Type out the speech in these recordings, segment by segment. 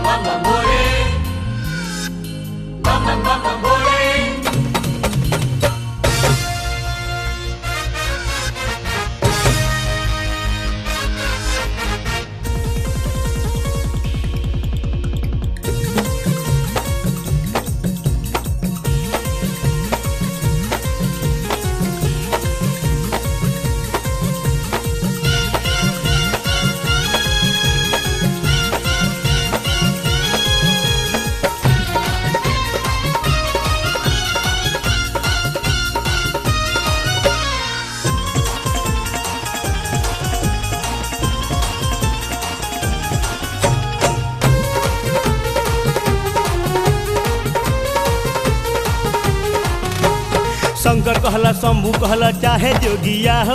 bam bam bole, bam bam bam bam bole. Shankar कहला शंभू कहला चाहे जोगिया हो,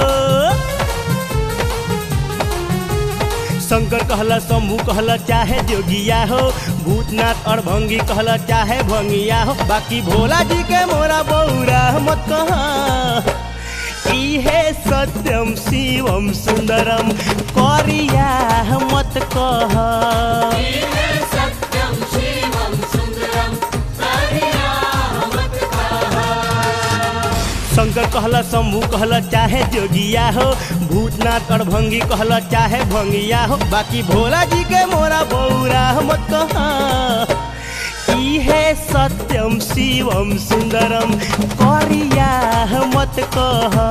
शंकर कहला शंभू कहला चाहे जोगिया हो, भूतनाथ और भंगी कहला चाहे भंगिया हो, बाकी भोला जी के मोरा बौरा मत कहा। इहे सत्यम शिवम सुंदरम करिया मत कहा। शंकर कहला शंभू कहला चाहे जोगिया हो, भूतनाथ और भंगी कहला चाहे भंगिया हो, बाकी भोला जी के मोरा बौरा मत कहा। इहे सत्यम शिवम सुंदरम करिया मत कहा।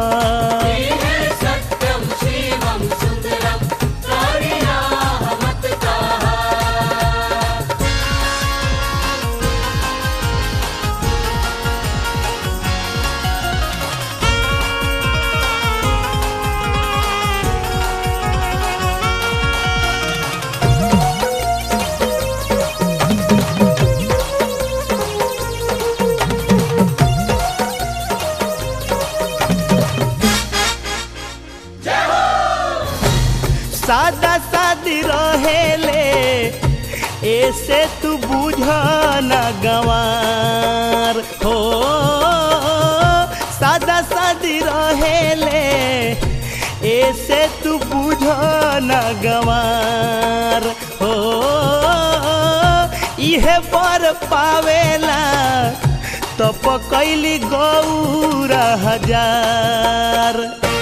सादा सादी रहेले ऐसे तू बुझना गंवार हो, सादा सादी रहेले ऐसे तू बुझना गंवार हो। इहे पर पावेला तो पकैली गौरा हजार।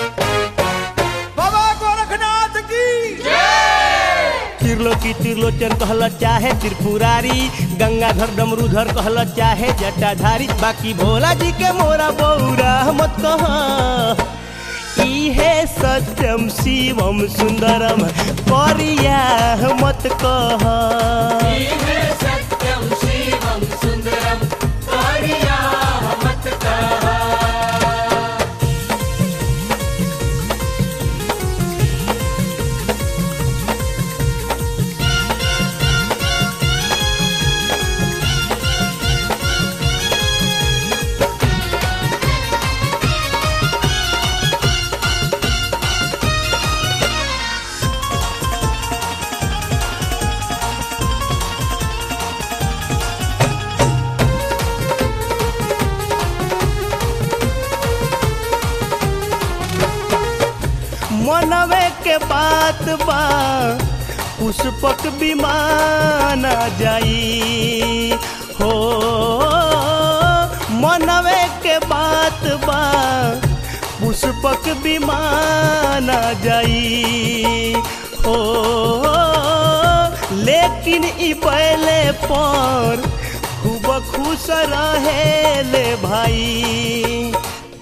त्रिलोकी त्रिलोचन कहला चाहे त्रिपुरारी, गंगाधर डमरूधर कहला चाहे जटाधारी, बाकी भोला जी के मोरा बौरा मत कहा। इहे सत्यम शिवम सुंदरम करिया मत कहा। मनवे के बात बा पुष्पक विमान जाई हो, मनवे के बात बा पुष्पक विमान जाई हो। लेकिन ई पहले पर खूब खुश रहे ले भाई।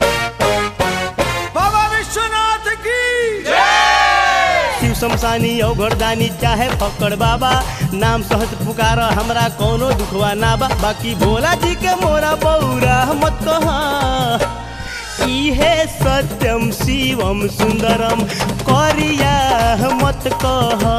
शमशानी औघरदानी चाहे फक्कड़ बाबा, नाम सहज पुकार हमरा कोनो दुखवा ना बा, बाकी भोला जी के मोरा बौरा मत कहा। इहे सत्यम शिवम सुंदरम करिया मत कहा।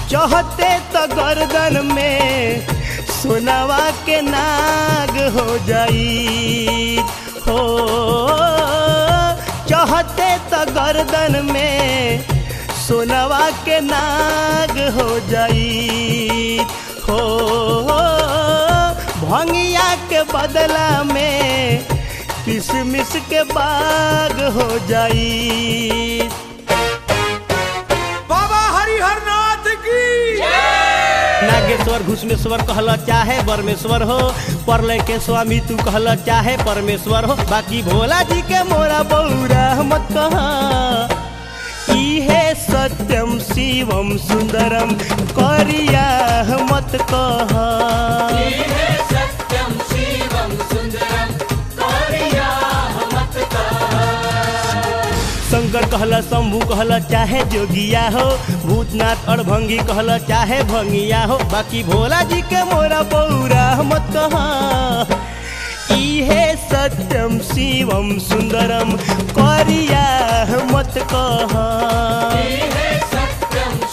चहते तो गर्दन में सोनावा के नाग हो जाई हो, चहते तो गर्दन में सोनावा के नाग हो जाई हो, भंगिया के बदला में किसमिस के बाग हो जाई। बाबा हरिहर नाथ की नागेश्वर घुसमेश्वर कहला चाहे परमेश्वर हो, परलय के स्वामी तू कहला चाहे परमेश्वर हो, बाकी भोला जी के मोरा बौरा मत कहा। इहे सत्यम शिवम सुंदरम करिया मत कहा। इहे सत्यम शिवम सुंदरम करिया मत कहा। शंकर कहला शंभू कहला चाहे जोगिया हो, भूतनाथ और भंगी कहला चाहे भंगिया हो, बाकी भोला जी के मोरा बौरा मत कहा। इहे सत्यम शिवम सुंदरम करिया मत कहा। इहे सत्यम